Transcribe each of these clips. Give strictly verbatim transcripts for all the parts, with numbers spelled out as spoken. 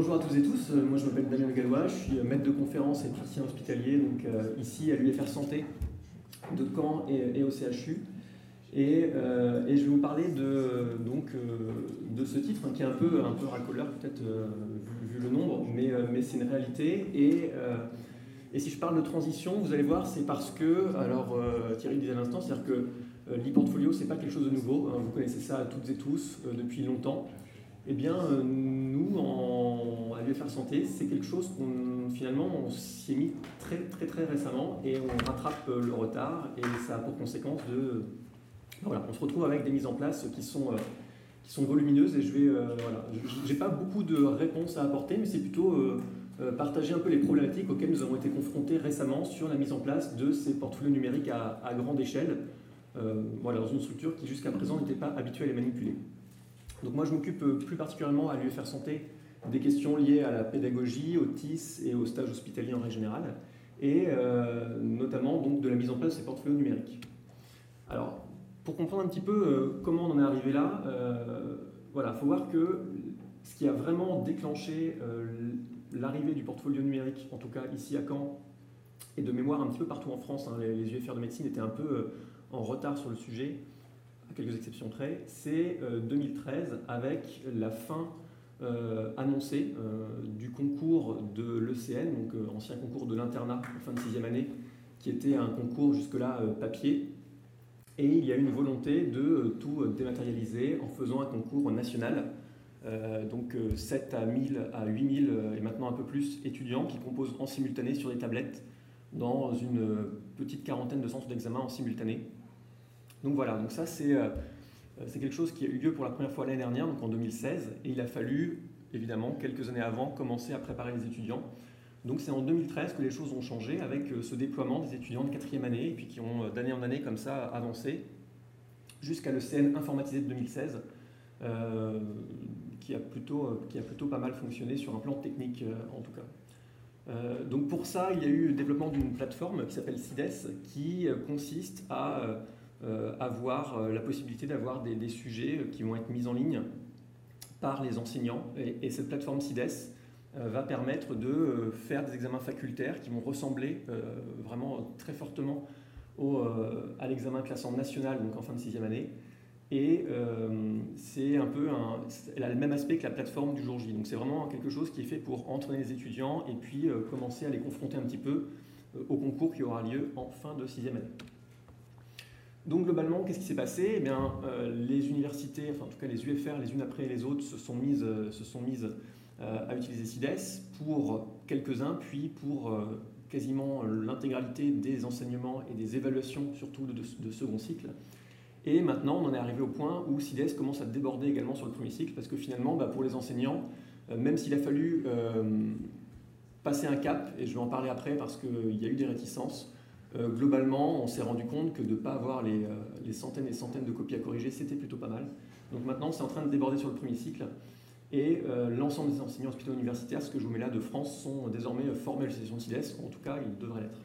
bonjour à tous et tous, moi je m'appelle Damien Gallois, je suis maître de conférence et praticien hospitalier donc, euh, ici à l'U F R Santé de Caen et, et au C H U. Et, euh, et je vais vous parler de, donc, euh, de ce titre hein, qui est un peu, un peu racoleur peut-être euh, vu, vu le nombre, mais, euh, mais c'est une réalité. Et, euh, et si je parle de transition, vous allez voir, c'est parce que, alors euh, Thierry le disait à l'instant, c'est-à-dire que euh, l'e-portfolio, c'est pas quelque chose de nouveau, hein, vous connaissez ça toutes et tous euh, depuis longtemps. Eh bien, euh, nous, en, à l'U F R Santé, c'est quelque chose qu'on finalement on s'y est mis très très très récemment et on rattrape euh, le retard et ça a pour conséquence de... Voilà, on se retrouve avec des mises en place qui sont, euh, qui sont volumineuses et je vais... Euh, voilà, j'ai pas beaucoup de réponses à apporter, mais c'est plutôt euh, euh, partager un peu les problématiques auxquelles nous avons été confrontés récemment sur la mise en place de ces portfolios numériques à, à grande échelle, euh, voilà, dans une structure qui jusqu'à présent n'était pas habituée à les manipuler. Donc moi je m'occupe plus particulièrement à l'U F R Santé des questions liées à la pédagogie, au T I S et au stage hospitalier en règle générale, et euh, notamment donc de la mise en place de ces portfolios numériques. Alors, pour comprendre un petit peu euh, comment on en est arrivé là, euh, voilà, il faut voir que ce qui a vraiment déclenché euh, l'arrivée du portfolio numérique, en tout cas ici à Caen, et de mémoire un petit peu partout en France, hein, les, les U F R de médecine étaient un peu euh, en retard sur le sujet, à quelques exceptions près, c'est euh, deux mille treize avec la fin euh, annoncée euh, du concours de l'E C N, donc euh, ancien concours de l'internat en fin de sixième année, qui était un concours jusque-là euh, papier. Et il y a eu une volonté de euh, tout dématérialiser en faisant un concours national. Euh, donc euh, sept à mille à huit mille euh, et maintenant un peu plus étudiants qui composent en simultané sur des tablettes dans une euh, petite quarantaine de centres d'examen en simultané. Donc voilà, donc ça c'est, euh, c'est quelque chose qui a eu lieu pour la première fois l'année dernière, donc en deux mille seize, et il a fallu, évidemment, quelques années avant, commencer à préparer les étudiants. Donc c'est en deux mille treize que les choses ont changé avec ce déploiement des étudiants de quatrième année, et puis qui ont d'année en année comme ça avancé, jusqu'à l'E C N informatisé de deux mille seize, euh, qui, a plutôt, qui a plutôt pas mal fonctionné sur un plan technique euh, en tout cas. Euh, donc pour ça, il y a eu le développement d'une plateforme qui s'appelle SIDES, qui euh, consiste à... Euh, Euh, avoir euh, la possibilité d'avoir des, des sujets qui vont être mis en ligne par les enseignants. Et, et cette plateforme SIDES euh, va permettre de euh, faire des examens facultaires qui vont ressembler euh, vraiment très fortement au, euh, à l'examen classant national, donc en fin de sixième année. Et euh, c'est un peu un, elle a le même aspect que la plateforme du jour J. Donc c'est vraiment quelque chose qui est fait pour entraîner les étudiants et puis euh, commencer à les confronter un petit peu euh, au concours qui aura lieu en fin de sixième année. Donc globalement, qu'est-ce qui s'est passé ? Eh bien, euh, les universités, enfin en tout cas les U F R, les unes après les autres, se sont mises, euh, se sont mises euh, à utiliser SIDES pour quelques-uns, puis pour euh, quasiment l'intégralité des enseignements et des évaluations, surtout de, de second cycle. Et maintenant, on en est arrivé au point où SIDES commence à déborder également sur le premier cycle, parce que finalement, bah, pour les enseignants, euh, même s'il a fallu euh, passer un cap, et je vais en parler après parce qu'il y a eu des réticences, Euh, globalement, on s'est rendu compte que de ne pas avoir les, euh, les centaines et centaines de copies à corriger, c'était plutôt pas mal. Donc maintenant, c'est en train de déborder sur le premier cycle. Et euh, l'ensemble des enseignants hospitalo universitaires, ce que je vous mets là de France, sont désormais formés à l'utilisation de SIDES, ou en tout cas, ils devraient l'être.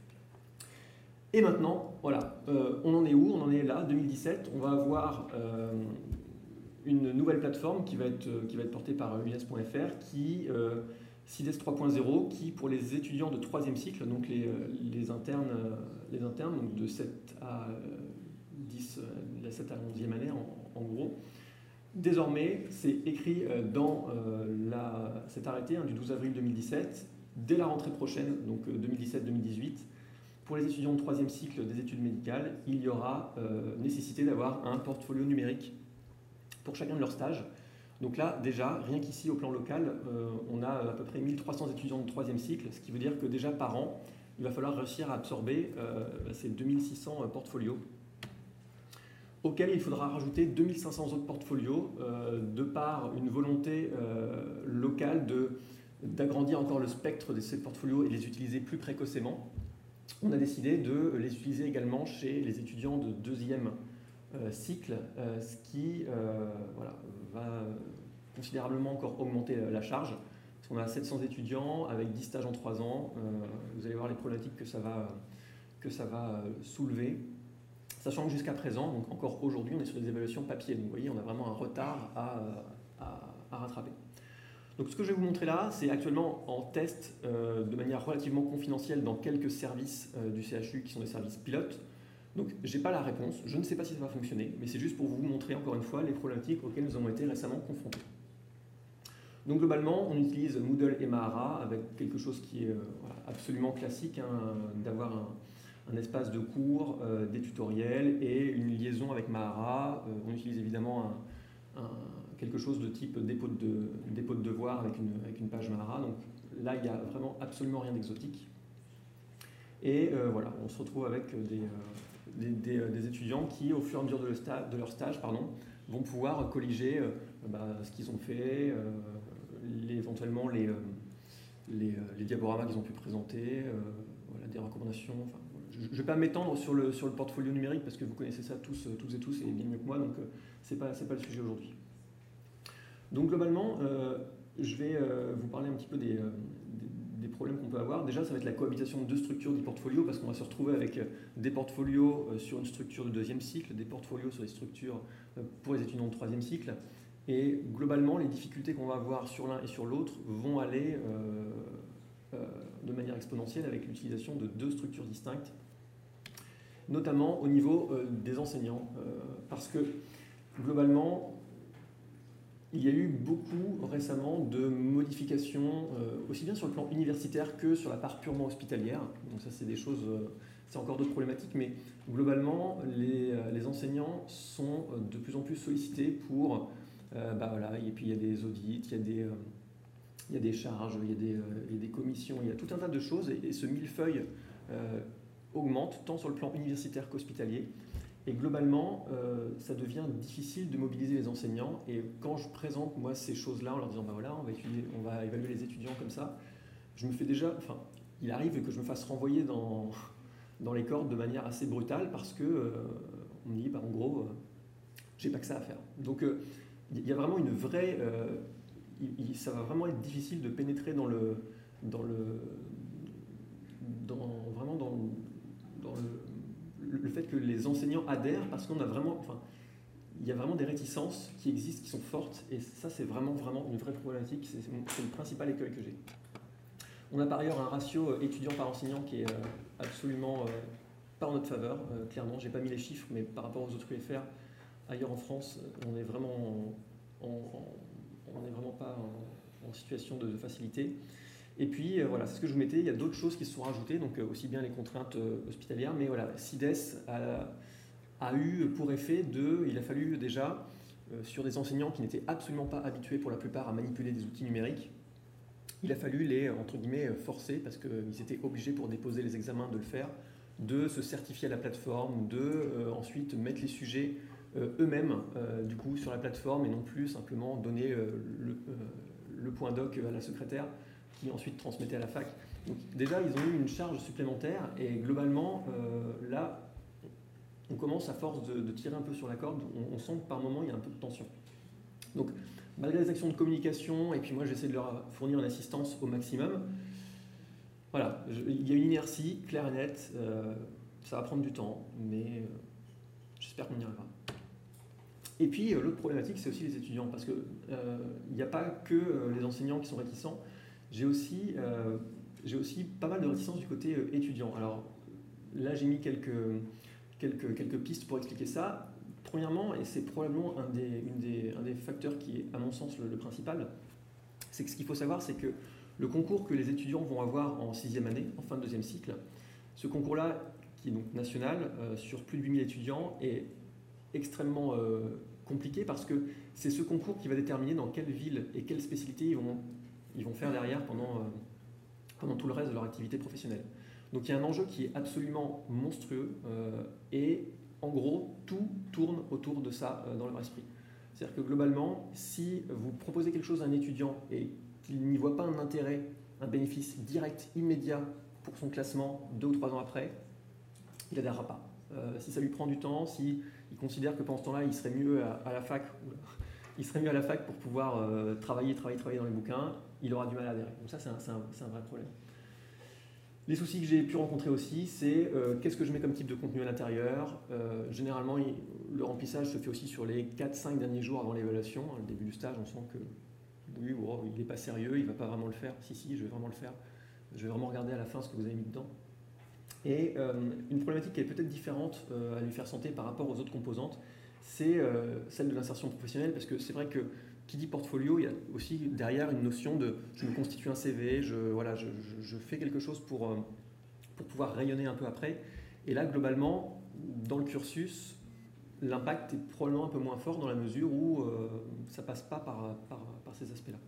Et maintenant, voilà, euh, on en est où ? On en est là, deux mille dix-sept. On va avoir euh, une nouvelle plateforme qui va être, qui va être portée par U N E S point F R, qui... Euh, SIDES trois point zéro qui, pour les étudiants de troisième cycle, donc les, les internes, les internes donc de sept à dix, de sept à onzième année en, en gros, désormais, c'est écrit dans la, cet arrêté hein, du douze avril deux mille dix-sept, dès la rentrée prochaine, donc deux mille dix-sept deux mille dix-huit, pour les étudiants de troisième cycle des études médicales, il y aura euh, nécessité d'avoir un portfolio numérique pour chacun de leurs stages. Donc là, déjà, rien qu'ici, au plan local, euh, on a à peu près mille trois cents étudiants de troisième cycle, ce qui veut dire que déjà par an, il va falloir réussir à absorber euh, ces deux mille six cents portfolios, auxquels il faudra rajouter deux mille cinq cents autres portfolios, euh, de par une volonté euh, locale de, d'agrandir encore le spectre de ces portfolios et de les utiliser plus précocement. On a décidé de les utiliser également chez les étudiants de deuxième Euh, cycle, euh, ce qui euh, voilà, va considérablement encore augmenter la charge. Parce qu'on a sept cents étudiants avec dix stages en trois ans. Euh, vous allez voir les problématiques que ça va, que ça va soulever. Sachant que jusqu'à présent, donc encore aujourd'hui, on est sur des évaluations papier. Donc vous voyez, on a vraiment un retard à, à, à rattraper. Donc ce que je vais vous montrer là, c'est actuellement en test euh, de manière relativement confidentielle dans quelques services euh, du C H U qui sont des services pilotes. Donc je n'ai pas la réponse, je ne sais pas si ça va fonctionner, mais c'est juste pour vous montrer encore une fois les problématiques auxquelles nous avons été récemment confrontés. Donc globalement, on utilise Moodle et Mahara avec quelque chose qui est euh, voilà, absolument classique, hein, d'avoir un, un espace de cours, euh, des tutoriels et une liaison avec Mahara. Euh, on utilise évidemment un, un, quelque chose de type dépôt de, dépôt de devoir avec une, avec une page Mahara. Donc là, il n'y a vraiment absolument rien d'exotique. Et euh, voilà, on se retrouve avec des, euh, des, des, des étudiants qui, au fur et à mesure de, le sta- de leur stage, pardon, vont pouvoir colliger euh, bah, ce qu'ils ont fait, euh, les, éventuellement les, euh, les, euh, les diaporamas qu'ils ont pu présenter, euh, voilà, des recommandations. Enfin, voilà. Je ne vais pas m'étendre sur le, sur le portfolio numérique parce que vous connaissez ça tous, tous et tous et bien mieux que moi, donc euh, ce n'est pas, c'est pas le sujet aujourd'hui. Donc globalement, euh, je vais euh, vous parler un petit peu des, euh, des, des problèmes qu'on peut avoir. Déjà, ça va être la cohabitation de deux structures d'e-portfolio parce qu'on va se retrouver avec des portfolios euh, sur une structure de deuxième cycle, des portfolios sur des structures euh, pour les étudiants de troisième cycle. Et globalement, les difficultés qu'on va avoir sur l'un et sur l'autre vont aller euh, euh, de manière exponentielle avec l'utilisation de deux structures distinctes, notamment au niveau euh, des enseignants, euh, parce que globalement, il y a eu beaucoup récemment de modifications, euh, aussi bien sur le plan universitaire que sur la part purement hospitalière. Donc ça, c'est des choses, euh, c'est encore d'autres problématiques, mais globalement, les, euh, les enseignants sont de plus en plus sollicités pour, euh, bah voilà, et puis il y a des audits, il y a des, euh, il y a des charges, il y a des, euh, il y a des commissions, il y a tout un tas de choses, et, et ce millefeuille euh, augmente tant sur le plan universitaire qu'hospitalier. Et globalement, euh, ça devient difficile de mobiliser les enseignants. Et quand je présente, moi, ces choses-là, en leur disant, bah voilà, on va, étudier, on va évaluer les étudiants comme ça, je me fais déjà... Enfin, il arrive que je me fasse renvoyer dans, dans les cordes de manière assez brutale parce que euh, on me dit, bah, en gros, euh, j'ai pas que ça à faire. Donc, euh, il y a vraiment une vraie... Euh, il, il, ça va vraiment être difficile de pénétrer dans le... Dans le dans, vraiment dans, dans le... le fait que les enseignants adhèrent parce qu'on a vraiment, enfin, il y a vraiment des réticences qui existent, qui sont fortes, et ça c'est vraiment, vraiment une vraie problématique, c'est, c'est le principal écueil que j'ai. On a par ailleurs un ratio étudiant par enseignant qui est euh, absolument euh, pas en notre faveur, euh, clairement, j'ai pas mis les chiffres, mais par rapport aux autres U F R, ailleurs en France, on est vraiment, en, en, on n'est vraiment pas en, en situation de, de facilité. Et puis euh, voilà, c'est ce que je vous mettais, il y a d'autres choses qui se sont rajoutées, donc euh, aussi bien les contraintes euh, hospitalières, mais voilà, CIDES a, a eu pour effet de, il a fallu déjà, euh, sur des enseignants qui n'étaient absolument pas habitués pour la plupart à manipuler des outils numériques, il a fallu les, entre guillemets, forcer, parce qu'ils étaient obligés pour déposer les examens de le faire, de se certifier à la plateforme, de euh, ensuite mettre les sujets euh, eux-mêmes, euh, du coup, sur la plateforme, et non plus simplement donner euh, le, euh, le point doc à la secrétaire, qui ensuite transmettaient à la fac. Donc déjà, ils ont eu une charge supplémentaire et globalement, euh, là, on commence à force de, de tirer un peu sur la corde, on, on sent que par moment, il y a un peu de tension. Donc, malgré les actions de communication, et puis moi, j'essaie de leur fournir une assistance au maximum, voilà, je, il y a une inertie claire et nette, euh, ça va prendre du temps, mais euh, j'espère qu'on y arrivera. Et puis, euh, l'autre problématique, c'est aussi les étudiants, parce qu'il n'y euh, a pas que euh, les enseignants qui sont réticents. J'ai aussi, euh, j'ai aussi pas mal de réticences du côté euh, étudiant. Alors là, j'ai mis quelques, quelques, quelques pistes pour expliquer ça. Premièrement, et c'est probablement un des, une des, un des facteurs qui est, à mon sens, le, le principal, c'est que ce qu'il faut savoir, c'est que le concours que les étudiants vont avoir en sixième année, en fin de deuxième cycle, ce concours-là, qui est donc national, euh, sur plus de huit mille étudiants, est extrêmement euh, compliqué parce que c'est ce concours qui va déterminer dans quelle ville et quelle spécialité ils vont ils vont faire derrière pendant, euh, pendant tout le reste de leur activité professionnelle. Donc il y a un enjeu qui est absolument monstrueux euh, et en gros tout tourne autour de ça euh, dans leur esprit. C'est-à-dire que globalement, si vous proposez quelque chose à un étudiant et qu'il n'y voit pas un intérêt, un bénéfice direct, immédiat pour son classement deux ou trois ans après, il n'adhérera pas. Euh, si ça lui prend du temps, si il considère que pendant ce temps-là, il serait mieux à, à la fac, il serait mieux à la fac pour pouvoir euh, travailler, travailler, travailler dans les bouquins, il aura du mal à adhérer. Donc ça, c'est un, c'est un, c'est un vrai problème. Les soucis que j'ai pu rencontrer aussi, c'est euh, qu'est-ce que je mets comme type de contenu à l'intérieur. Euh, généralement, il, le remplissage se fait aussi sur les quatre cinq derniers jours avant l'évaluation. Au début du stage, on sent que oui, oh, il n'est pas sérieux, il ne va pas vraiment le faire. Si, si, je vais vraiment le faire. Je vais vraiment regarder à la fin ce que vous avez mis dedans. Et euh, une problématique qui est peut-être différente euh, à l'U F R Santé par rapport aux autres composantes, c'est euh, celle de l'insertion professionnelle, parce que c'est vrai que qui dit portfolio, il y a aussi derrière une notion de je me constitue un C V, je, voilà, je, je, je fais quelque chose pour, euh, pour pouvoir rayonner un peu après. Et là, globalement, dans le cursus, l'impact est probablement un peu moins fort dans la mesure où euh, ça ne passe pas par, par, par ces aspects-là.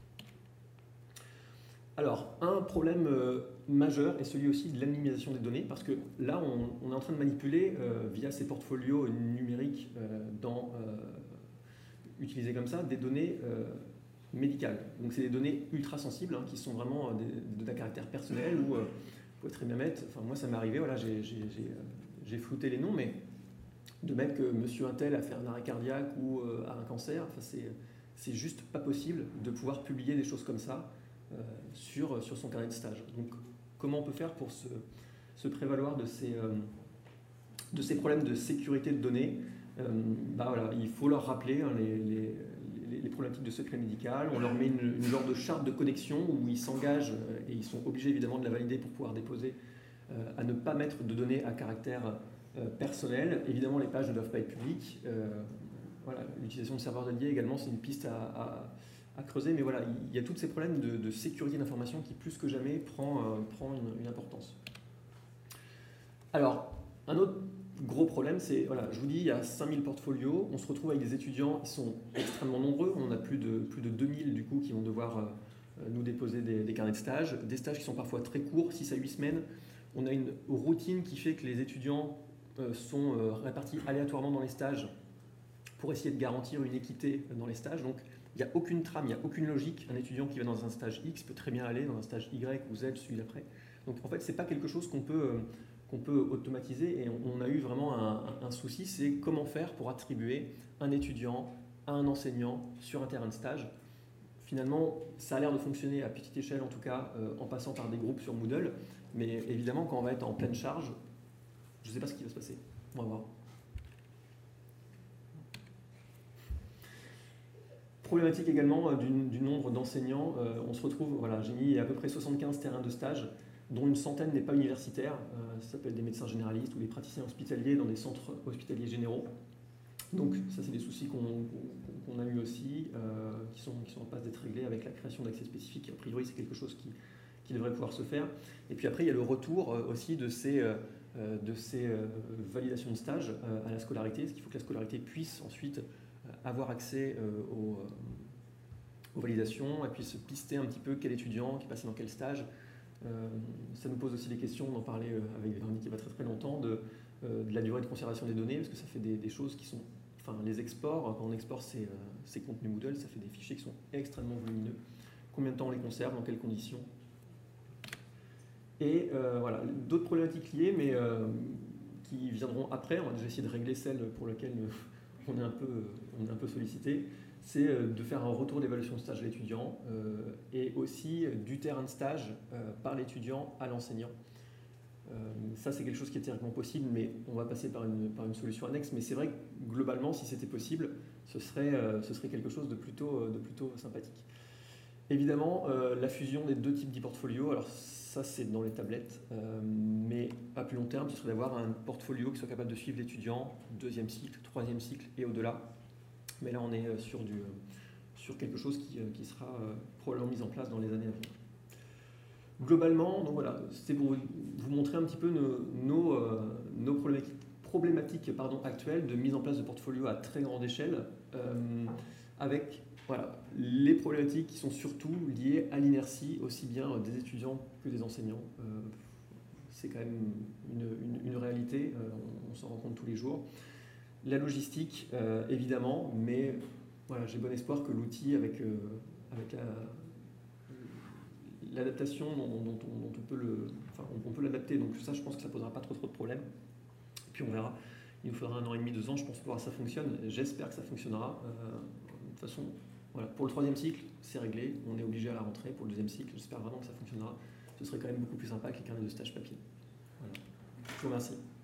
Alors, un problème euh, majeur est celui aussi de l'anonymisation des données, parce que là, on, on est en train de manipuler, euh, via ces portfolios numériques euh, dans, euh, utilisés comme ça, des données euh, médicales. Donc, c'est des données ultra sensibles, hein, qui sont vraiment des, d'un caractère personnel, où euh, vous pouvez très bien mettre, enfin moi ça m'est arrivé, voilà, j'ai, j'ai, j'ai, j'ai flouté les noms, mais de mettre que monsieur Untel a fait un arrêt cardiaque ou euh, a un cancer, enfin, c'est, c'est juste pas possible de pouvoir publier des choses comme ça euh, sur, sur son carnet de stage. Donc comment on peut faire pour se, se prévaloir de ces, euh, de ces problèmes de sécurité de données? euh, bah voilà, il faut leur rappeler hein, les, les, les, les problématiques de secret médical, on leur met une, une genre de charte de connexion où ils s'engagent euh, et ils sont obligés évidemment de la valider pour pouvoir déposer, euh, à ne pas mettre de données à caractère euh, personnel. Évidemment, les pages ne doivent pas être publiques. Euh, voilà, l'utilisation de serveurs dédiés également, c'est une piste à, à, à creuser, mais voilà, il y a tous ces problèmes de, de sécurité d'information qui, plus que jamais, prend, euh, prend une, une importance. Alors, un autre gros problème, c'est, voilà, je vous dis, il y a cinq mille portfolios, on se retrouve avec des étudiants qui sont extrêmement nombreux, on a plus de, plus de deux mille du coup qui vont devoir euh, nous déposer des, des carnets de stage, des stages qui sont parfois très courts, six à huit semaines. On a une routine qui fait que les étudiants euh, sont euh, répartis aléatoirement dans les stages pour essayer de garantir une équité dans les stages. Donc il n'y a aucune trame, il n'y a aucune logique. Un étudiant qui va dans un stage X peut très bien aller dans un stage Y ou Z, celui d'après. Donc en fait, ce n'est pas quelque chose qu'on peut... Euh, qu'on peut automatiser, et on a eu vraiment un, un souci, c'est comment faire pour attribuer un étudiant à un enseignant sur un terrain de stage. Finalement, ça a l'air de fonctionner à petite échelle, en tout cas, euh, en passant par des groupes sur Moodle, mais évidemment, quand on va être en pleine charge, je ne sais pas ce qui va se passer. On va voir. Problématique également du, du nombre d'enseignants. Euh, on se retrouve, voilà, j'ai mis à peu près soixante-quinze terrains de stage, dont une centaine n'est pas universitaire. Euh, ça peut être des médecins généralistes ou des praticiens hospitaliers dans des centres hospitaliers généraux. Donc ça, c'est des soucis qu'on qu'on a eu aussi, euh, qui, sont, qui sont en passe d'être réglés avec la création d'accès spécifiques. A priori, c'est quelque chose qui, qui devrait pouvoir se faire. Et puis après, il y a le retour euh, aussi de ces, euh, de ces euh, validations de stage euh, à la scolarité, parce qu'il faut que la scolarité puisse ensuite euh, avoir accès euh, aux, euh, aux validations, et puis se pister un petit peu quel étudiant qui est passé dans quel stage. Euh, ça nous pose aussi des questions, on en parlait avec Véronique il y a pas très très longtemps, de, euh, de la durée de conservation des données, parce que ça fait des, des choses qui sont, enfin les exports, quand on exporte ces, euh, ces contenus Moodle, ça fait des fichiers qui sont extrêmement volumineux. Combien de temps on les conserve, dans quelles conditions? Et euh, voilà, d'autres problématiques liées, mais euh, qui viendront après. On va déjà essayer de régler celles pour lesquelles on est un peu, on est un peu sollicité. C'est de faire un retour d'évaluation de stage à l'étudiant euh, et aussi du terrain de stage euh, par l'étudiant à l'enseignant. Euh, ça, c'est quelque chose qui est théoriquement possible, mais on va passer par une, par une solution annexe. Mais c'est vrai que globalement, si c'était possible, ce serait, euh, ce serait quelque chose de plutôt, de plutôt sympathique. Évidemment, euh, la fusion des deux types d'e-portfolio, alors ça c'est dans les tablettes, euh, mais à plus long terme, ce serait d'avoir un portfolio qui soit capable de suivre l'étudiant, deuxième cycle, troisième cycle et au-delà. Mais là, on est sur, du, sur quelque chose qui, qui sera probablement mis en place dans les années à venir. Globalement, donc voilà, c'est pour vous montrer un petit peu nos, nos, nos problématiques, problématiques pardon, actuelles de mise en place de portfolio à très grande échelle, euh, avec voilà, les problématiques qui sont surtout liées à l'inertie, aussi bien des étudiants que des enseignants. Euh, c'est quand même une, une, une réalité, euh, on, on s'en rend compte tous les jours. La logistique, euh, évidemment, mais voilà, j'ai bon espoir que l'outil, avec, euh, avec la, l'adaptation dont, dont, on, dont on peut le, enfin, on, on peut l'adapter, donc ça, je pense que ça ne posera pas trop, trop de problèmes. Et puis on verra, il nous faudra un an et demi, deux ans, je pense, pour voir si ça fonctionne. J'espère que ça fonctionnera. Euh, de toute façon, voilà, pour le troisième cycle, c'est réglé, on est obligé à la rentrée. Pour le deuxième cycle, j'espère vraiment que ça fonctionnera. Ce serait quand même beaucoup plus sympa que les carnets de stage papier. Voilà. Je vous remercie.